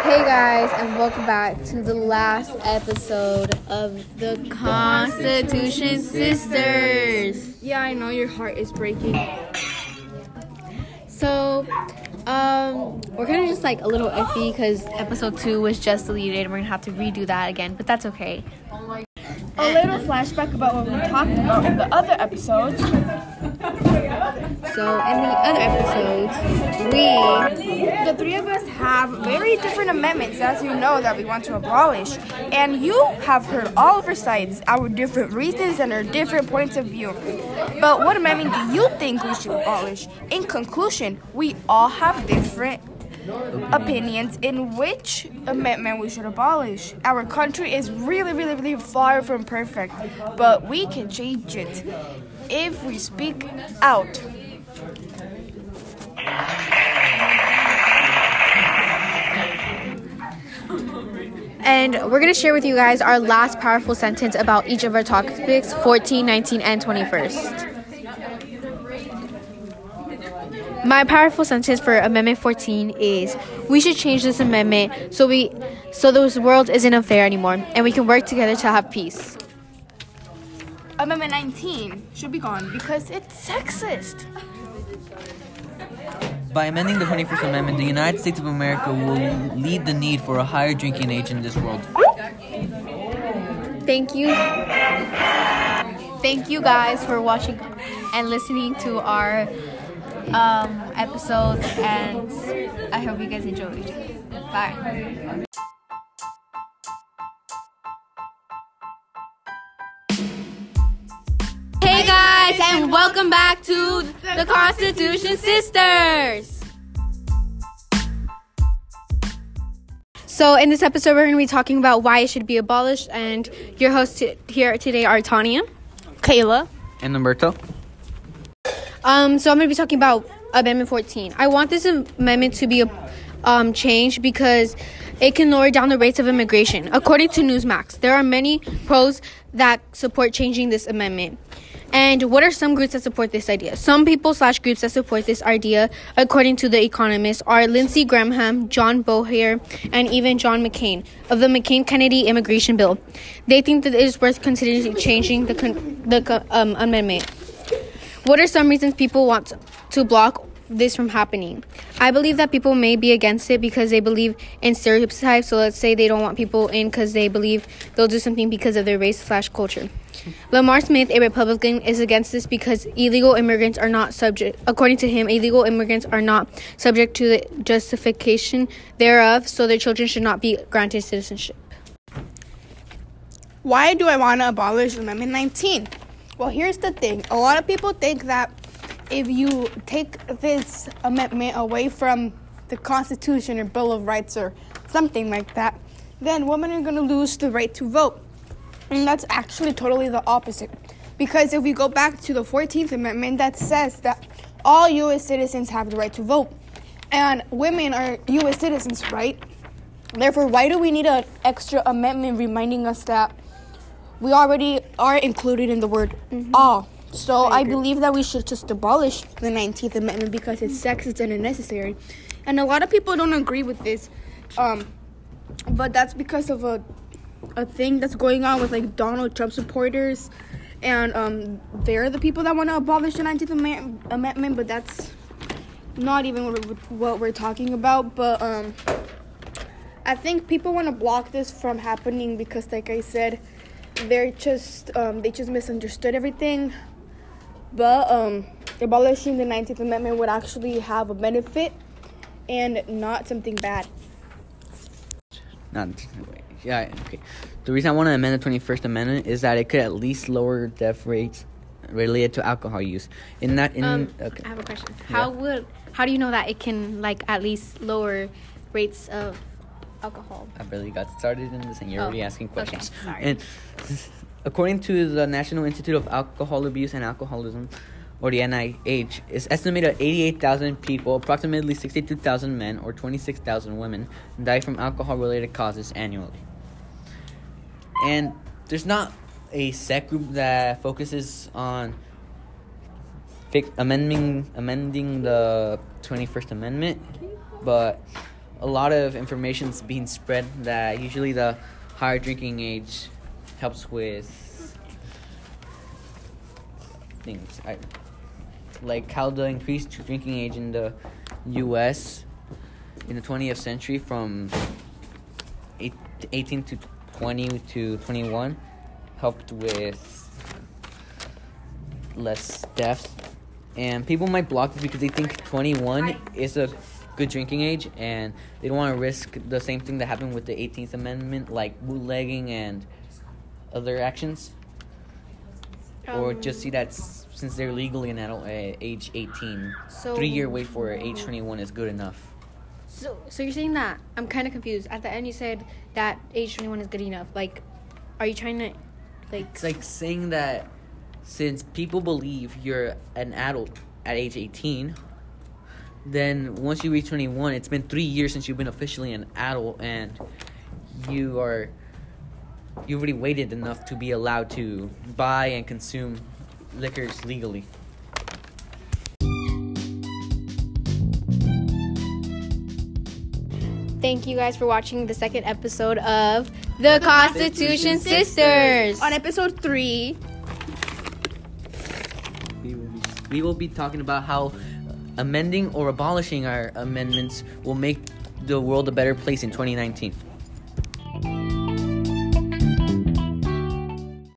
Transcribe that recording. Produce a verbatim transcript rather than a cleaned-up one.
Hey guys, and welcome back to the last episode of the Constitution Sisters. Yeah, I know your heart is breaking. So, um, we're kind of just like a little iffy because episode two was just deleted and we're gonna have to redo that again, but that's okay. A little flashback about what we talked about in the other episodes. So, in the other episodes, we, the three of us have very different amendments, as you know, that we want to abolish. And you have heard all of our sides, our different reasons and our different points of view. But what amendment do you think we should abolish? In conclusion, we all have different opinions in which amendment we should abolish. Our country is really, really, really far from perfect, but we can change it if we speak out. and we're going to share with you guys our last powerful sentence about each of our topics, fourteen, nineteen, and twenty-first. My powerful sentence for Amendment fourteen is, we should change this amendment so we so this world isn't unfair anymore, and we can work together to have peace. Amendment nineteen should be gone because it's sexist. By amending the twenty-first Amendment, the United States of America will lead the need for a higher drinking age in this world. Thank you. Thank you guys for watching and listening to our um, episodes, and I hope you guys enjoyed. Bye. Hey guys, and welcome back to the Constitution Sisters. So in this episode, we're going to be talking about why it should be abolished, and your hosts t- here today are Tanya, Kayla, And Umberto? Um, so I'm going to be talking about Amendment fourteen. I want this amendment to be um, changed because it can lower down the rates of immigration. According to Newsmax, there are many pros that support changing this amendment. And what are some groups that support this idea? Some people slash groups that support this idea, according to The Economist, are Lindsey Graham, John Boehner, and even John McCain of the McCain-Kennedy immigration bill. They think that it is worth considering changing the con- the um, amendment. What are some reasons people want to block this from happening? I believe that people may be against it because they believe in stereotypes. So let's say they don't want people in because they believe they'll do something because of their race slash culture. Lamar Smith, a Republican, is against this because illegal immigrants are not subject, according to him, illegal immigrants are not subject to the justification thereof, so their children should not be granted citizenship. why do I want to abolish Amendment nineteen? Well, here's the thing. A lot of people think that if you take this amendment away from the Constitution or Bill of Rights or something like that, then women are going to lose the right to vote. And that's actually totally the opposite. Because if we go back to the fourteenth Amendment, that says that all U S citizens have the right to vote. And women are U S citizens, right? Therefore, why do we need an extra amendment reminding us that we already are included in the word mm-hmm. all? So I, I believe that we should just abolish the nineteenth Amendment because it's sexist and unnecessary. And a lot of people don't agree with this. Um, but that's because of a a thing that's going on with like Donald Trump supporters. And um, they're the people that want to abolish the nineteenth Am- Amendment, but that's not even what we're, what we're talking about. But um, I think people want to block this from happening because, like I said, they're just um, they just misunderstood everything. But um, abolishing the nineteenth Amendment would actually have a benefit and not something bad. Not, yeah, okay. The reason I want to amend the twenty-first Amendment is that it could at least lower death rates related to alcohol use. In that, in Um, okay. I have a question. Yeah. How would how do you know that it can like at least lower rates of alcohol? I barely got started in this, and you're Oh, already asking questions. okay, sorry. And according to the National Institute of Alcohol Abuse and Alcoholism, or the N I H, it's estimated that eighty-eight thousand people, approximately sixty-two thousand men, or twenty-six thousand women, die from alcohol-related causes annually. And there's not a set group that focuses on fi- amending amending the twenty-first Amendment, but a lot of information's being spread that usually the higher drinking age helps with things. I, like how the increased drinking age in the U S in the twentieth century from eight, eighteen to twenty to twenty-one helped with less deaths. And people might block this because they think twenty-one is a good drinking age and they don't want to risk the same thing that happened with the eighteenth Amendment, like bootlegging and other actions. Um, or just see that s- since they're legally an adult at age eighteen, So- three-year wait for age twenty-one is good enough. So, so you're saying that? I'm kind of confused. At the end, you said that age twenty-one is good enough. Like, are you trying to, like... It's like saying that since people believe you're an adult at age eighteen, then once you reach twenty-one, it's been three years since you've been officially an adult, and you are you already waited enough to be allowed to buy and consume liquors legally. Thank you guys for watching the second episode of The, Constitution, Sisters. On episode three, We will be, we will be talking about how amending or abolishing our amendments will make the world a better place in twenty nineteen.